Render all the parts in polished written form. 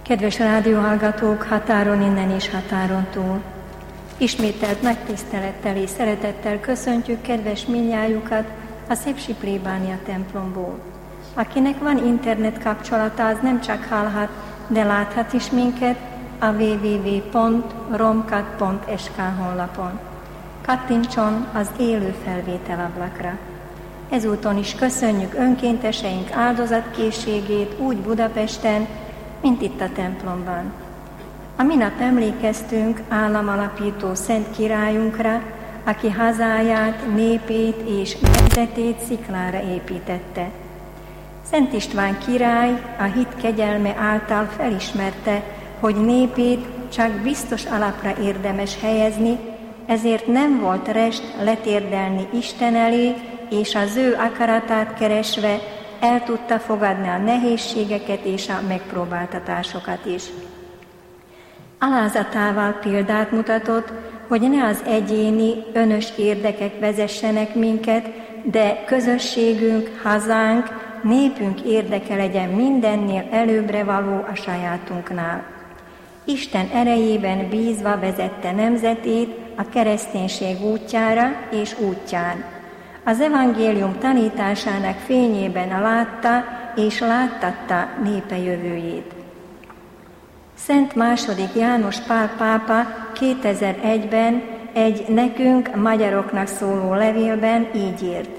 Kedves rádióhallgatók, határon innen és határon túl! Ismételt megtisztelettel és szeretettel köszöntjük kedves mindnyájukat a Szépsy plébánia templomból. Akinek van internet kapcsolata, az nem csak hallhat, de láthat is minket a www.romkat.sk honlapon. Kattintson az élő felvétel ablakra. Ezúton is köszönjük önkénteseink áldozatkészségét úgy Budapesten, mint itt a templomban. A minap emlékeztünk államalapító szent királyunkra, aki hazáját, népét és nemzetét sziklára építette. Szent István király a hit kegyelme által felismerte, hogy népét csak biztos alapra érdemes helyezni, ezért nem volt rest letérdelni Isten elé, és az ő akaratát keresve el tudta fogadni a nehézségeket és a megpróbáltatásokat is. Alázatával példát mutatott, hogy ne az egyéni, önös érdekek vezessenek minket, de közösségünk, hazánk, népünk érdeke legyen mindennél előbbre való a sajátunknál. Isten erejében bízva vezette nemzetét a kereszténység útjára és útján. Az evangélium tanításának fényében látta és láttatta népe jövőjét. Szent II. János Pál pápa 2001-ben egy nekünk, magyaroknak szóló levélben így írt.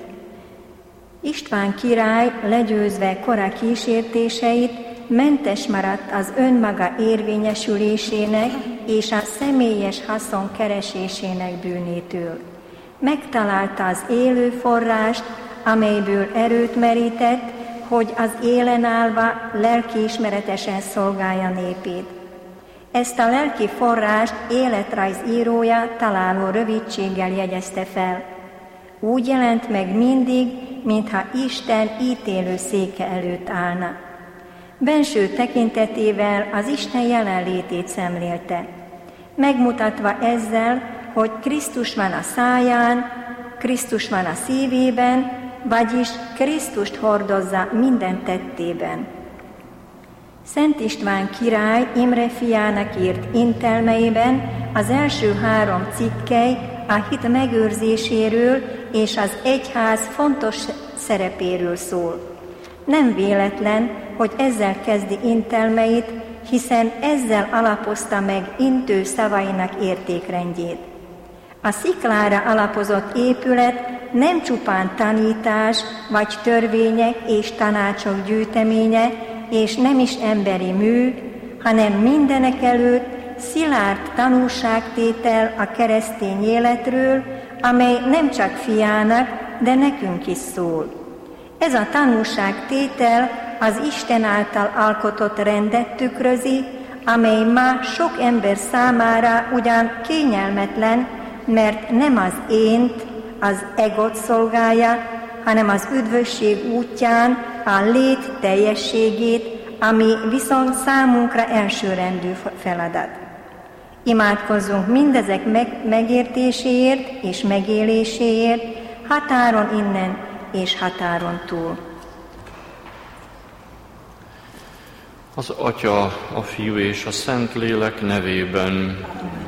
István király legyőzve kora kísértéseit mentes maradt az önmaga érvényesülésének és a személyes haszon keresésének bűnétől. Megtalálta az élő forrást, amelyből erőt merített, hogy az élen állva lelkiismeretesen szolgálja népét. Ezt a lelki forrást életrajz írója találó rövidséggel jegyezte fel. Úgy jelent meg mindig, mintha Isten ítélő széke előtt állna. Benső tekintetével az Isten jelenlétét szemlélte, megmutatva ezzel, hogy Krisztus van a száján, Krisztus van a szívében, vagyis Krisztust hordozza minden tettében. Szent István király Imre fiának írt intelmeiben az első 3 cikkely a hit megőrzéséről és az egyház fontos szerepéről szól. Nem véletlen, hogy ezzel kezdi intelmeit, hiszen ezzel alapozta meg intő szavainak értékrendjét. A sziklára alapozott épület nem csupán tanítás, vagy törvények és tanácsok gyűjteménye, és nem is emberi mű, hanem mindenekelőtt szilárd tanúságtétel a keresztény életről, amely nem csak fiának, de nekünk is szól. Ez a tanúságtétel az Isten által alkotott rendet tükrözi, amely ma sok ember számára ugyan kényelmetlen, mert nem az ént, az egot szolgálja, hanem az üdvösség útján a lét teljességét, ami viszont számunkra elsőrendű feladat. Imádkozzunk mindezek megértéséért és megéléséért, határon innen és határon túl. Az Atya, a Fiú és a Szentlélek nevében.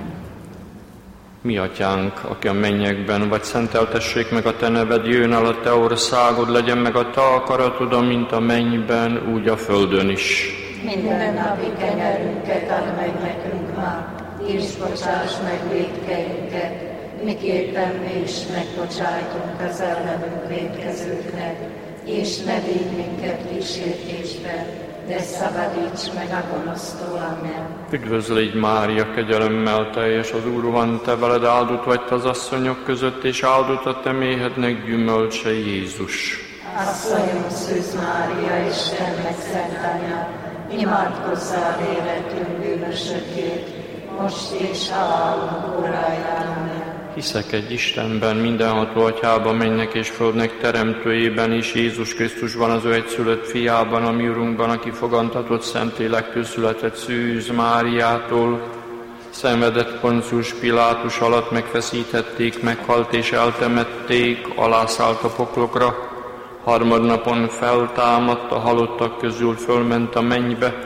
Mi Atyánk, aki a mennyekben vagy, szenteltessék meg a Te neved, jöjjön el a Te országod, legyen meg a Te akaratod, amint a mennyben, úgy a földön is. Minden napi kenyerünket add meg nekünk ma, és bocsáss meg vétkeinket, miképpen mi is megbocsájtunk az ellenünk vétkezőknek, és ne vigy minket kísértésbe, de szabadíts meg a gonosztól, amen. Üdvözlégy Mária, kegyelemmel teljes, az Úr van te veled, áldott vagy te az asszonyok között, és áldott a te méhednek gyümölcse, Jézus. Asszonyom, Szűz Mária, Istennek szent Anya, imádkozzál életünk bűnösökért, most és halálunk óráján, amen. Hiszek egy Istenben, mindenható Atyában, mennek és földnek teremtőjében is, Jézus Krisztusban, az ő egyszülött fiában, a mi Urunkban, aki fogantatott Szentlélektől született, Szűz Máriától, szenvedett Poncius Pilátus alatt, megfeszíthették, meghalt és eltemették, alászállt a poklokra, harmadnapon feltámadt, a halottak közül fölment a mennybe,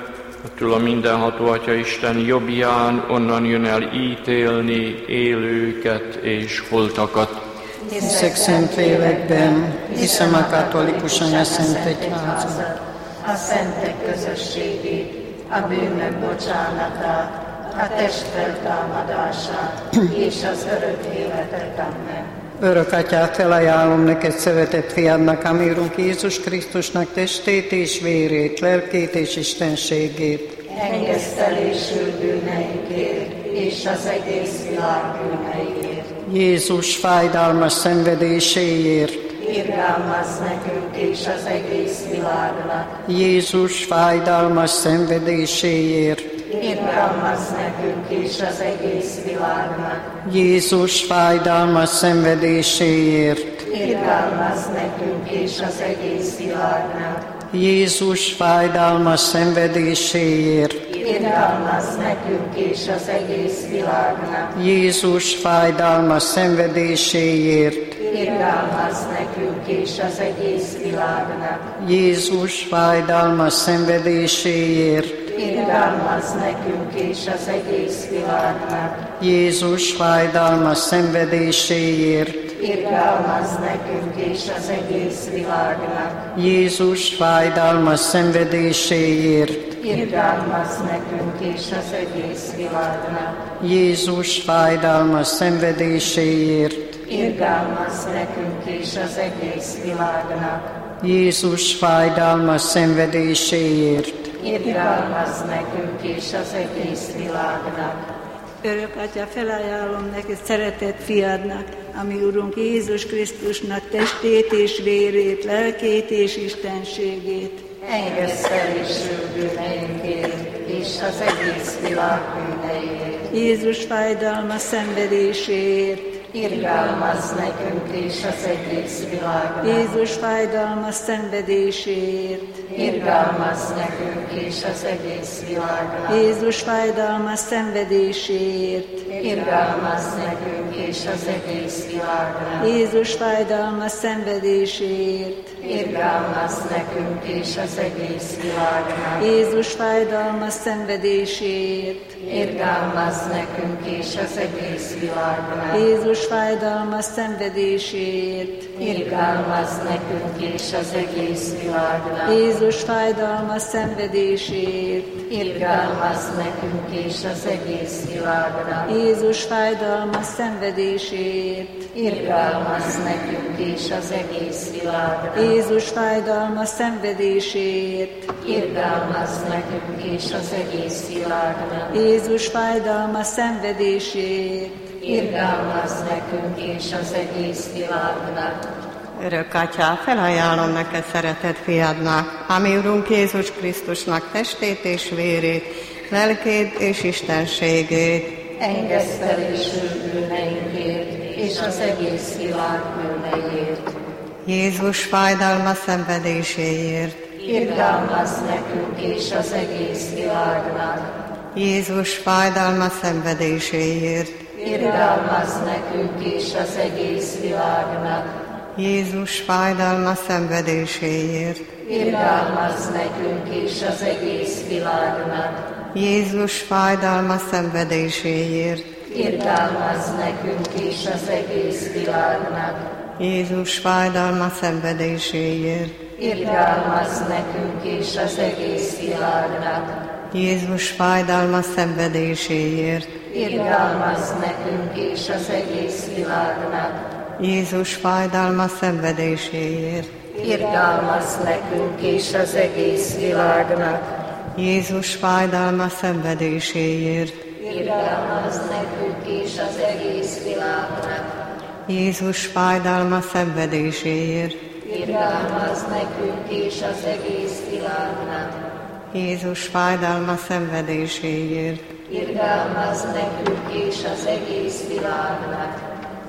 Attól a mindenható Atya Isten jobbján onnan jön el ítélni élőket és holtakat. Hiszek Szentlélekben, hiszem a katolikus anyaszent egyházat, a szentek közösségét, a bűnök bocsánatát, a test feltámadását és az örök életet. Amen. Örök Atyát, felajánlom neked szeretett fiadnak, ami Urunk Jézus Krisztusnak testét és vérét, lelkét és istenségét. Engesztelésül bűneinkért és az egész világ bűneiért. Jézus fájdalmas szenvedéséért. Irgalmazz nekünk és az egész világnak. Jézus fájdalmas szenvedéséért. Irgalmazz nekünk és az egész világnak. Jézus fájdalmas szenvedéséért. Irgalmazz nekünk és az egész világnak. Jézus fájdalmas szenvedéséért. Irgalmazz nekünk és az egész világnak. Jézus fájdalmas szenvedéséért. Irgalmazz nekünk és az egész világnak. Jézus fájdalmas szenvedéséért. Irgalmazz nekünk és az egész világnak. Jézus fájdalmas szenvedéséért. Irgalmazz nekünk és az egész világnak. Jézus fájdalmas szenvedéséért. Irgalmazz nekünk és az egész világnak. Jézus fájdalmas szenvedéséért. Irgalmazz nekünk és az egész világnak. Jézus fájdalmas szenvedéséért. Irgalmazz nekünk és az egész világnak. Örök Atya, felajánlom neked szeretett fiadnak, ami Urunk Jézus Krisztusnak testét és vérét, lelkét és istenségét. Engesztelésül bűneinkért és az egész világ bűneiért. Jézus fájdalma szenvedéséért. Irgalmazz nekünk és az egész világnak. Jézus fájdalma szenvedéséért. Irgalmazz nekünk és az egész világnak. Jézus fájdalma szenvedéséért. Irgalmazz nekünk és az egész világnak. Jézus fájdalma szenvedéséért. Irgalmazz nekünk és az egész világnak. Jézus fájdalma szenvedéséért. Irgalmazz nekünk és az egész világnak. Jézus fájdalma szenvedéséért. Irgalmazz nekünk és az egész világnak. Jézus fájdalma szenvedéséért. Irgalmazz nekünk és az egész világnak. Jézus fájdalma szenvedéséért. Irgalmazz nekünk és az egész világnak. Jézus fájdalma szenvedéséért. Irgalmazz nekünk és az egész világnak. Jézus fájdalma szenvedéséért. Irgalmazz nekünk és az egész világnak. Örök Atyá, felajánlom neked szeretett fiadnak, ami Urunk Jézus Krisztusnak testét és vérét, lelkét és istenségét. Engesztelésül bűneinkért és az egész világ bűneiért. Jézus fájdalma szenvedéséért. Irgalmazz nekünk és az egész világnak. Jézus fájdalma szenvedéséért. Irgalmazz nekünk és az egész világnak. Jézus fájdalma szenvedéséért. Irgalmazz nekünk és az egész világnak. Jézus fájdalma szenvedéséért. Irgalmazz nekünk és az egész világnak. Jézus fájdalma szenvedéséért. Irgalmazz nekünk és az egész világnak. Jézus fájdalma szenvedéséért. Irgalmazz nekünk és az egész világnak. Jézus fájdalma szenvedéséért. Irgalmazz nekünk és az egész világnak. Jézus fájdalma szenvedéséért. Irgalmazz nekünk és az egész világnak. Jézus fájdalma szenvedéséért. Irgalmazz nekünk és az egész világnak. Jézus fájdalma szenvedéséért. Irgalmazz nekünk és az egész világnak.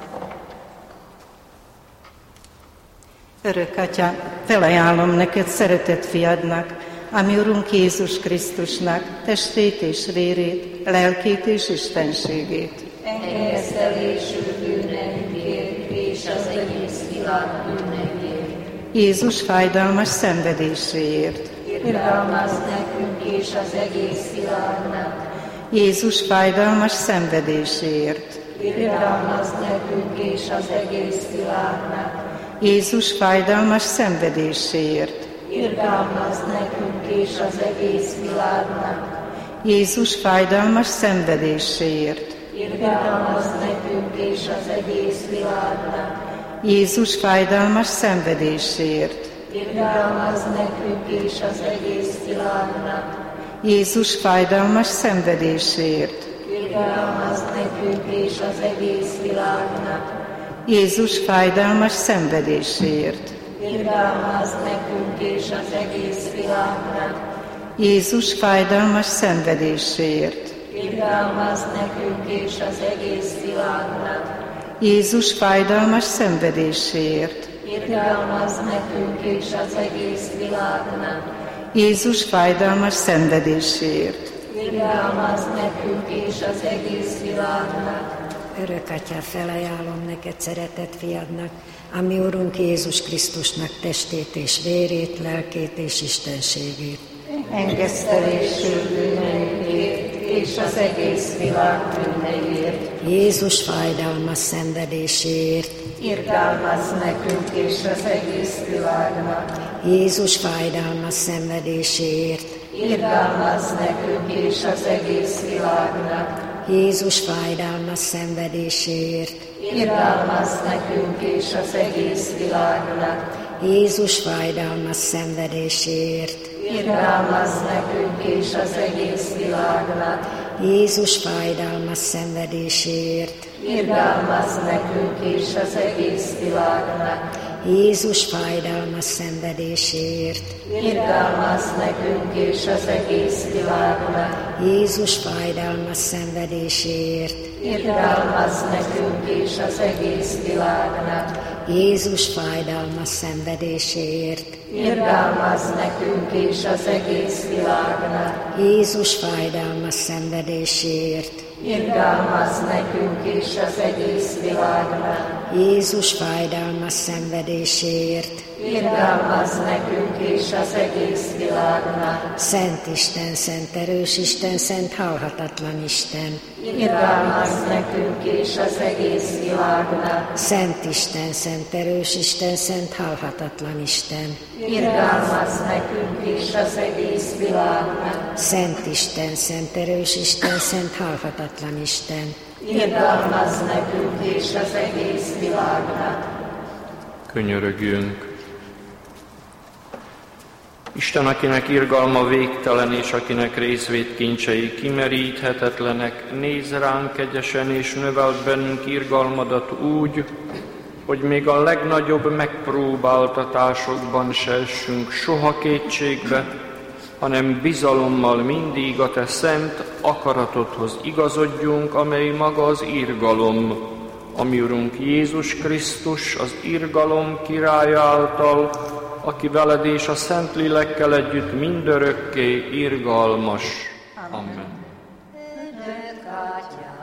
Örök Atya, felajánlom neked szeretett fiadnak, ami Urunk Jézus Krisztusnak testét és vérét, lelkét és istenségét. Engesztelésül bűneinkért és az egész világ bűneiért. Jézus fájdalmas szenvedéséért. Irgalmazz nekünk és az egész világnak. Jézus fájdalmas szenvedéséért. Irgalmazz nekünk és az egész világnak. Jézus fájdalmas szenvedéséért. Irgalmazz nekünk és az egész világnak. Jézus fájdalmas szenvedéséért. Irgalmazz nekünk és az egész világnak. Jézus fájdalmas szenvedéséért. Irgalmazz nekünk és az egész világnak. Jézus fájdalmas szenvedéséért. Irgalmazz nekünk és az egész világnak. Jézus fájdalmas szenvedéséért. Irgalmazz nekünk és az egész világnak. Jézus fájdalmas szenvedéséért. Irgalmazz nekünk és az egész világnak. Jézus fájdalmas szenvedéséért. Irgalmazz nekünk és az egész világnak. Jézus fájdalmas szenvedéséért. Irgalmazz nekünk és az egész világnak. Örök Atyám, felajánlom neked, szeretett fiadnak, ami Urunk Jézus Krisztusnak testét és vérét, lelkét és istenségét. Engesztelésű bűneinkért és az egész világ bűneiért. Jézus fájdalmas szenvedéséért. Irgalmazz nekünk és az egész világnak. Jézus fájdalmas szenvedéséért. Irgalmazz nekünk és az egész világnak. Jézus fájdalmas szenvedéséért. Irgalmazz nekünk és az egész világnak. Jézus fájdalmas szenvedéséért. Irgalmazz nekünk és az egész világnak. Jézus fájdalmas szenvedéséért. Irgalmazz nekünk és az egész világnak. Jézus fájdalmas szenvedéséért. Irgalmazz nekünk és az egész világnak. Jézus fájdalmas szenvedéséért. Irgalmazz nekünk és az egész világnak. Jézus fájdalmas szenvedéséért. Irgalmazz nekünk és az egész világnak. Jézus fájdalmas szenvedéséért. Irgalmazz nekünk és az egész világnak. Jézus fájdalmas szenvedéséért. Irgalmazz nekünk és az egész világnak. Szent Isten, szent erős Isten, szent halhatatlan Isten. Irgalmazz nekünk és az egész világnak. Szent Isten, szent erős Isten, szent halhatatlan Isten. Irgalmazz nekünk és az egész világnak. Szent Isten, szent erős Isten, szent halhatatlan Isten. Irgalmazz nekünk és az egész világnak. Könyörögjünk. Isten, akinek irgalma végtelen, és akinek részvét kincsei kimeríthetetlenek, nézz ránk kegyesen, és növeld bennünk irgalmadat úgy, hogy még a legnagyobb megpróbáltatásokban se essünk soha kétségbe, hanem bizalommal mindig a te szent akaratodhoz igazodjunk, amely maga az irgalom, ami Urunk Jézus Krisztus, az irgalom királya által, aki veled és a Szentlélekkel együtt mindörökké irgalmas. Amen. Örök Atyám,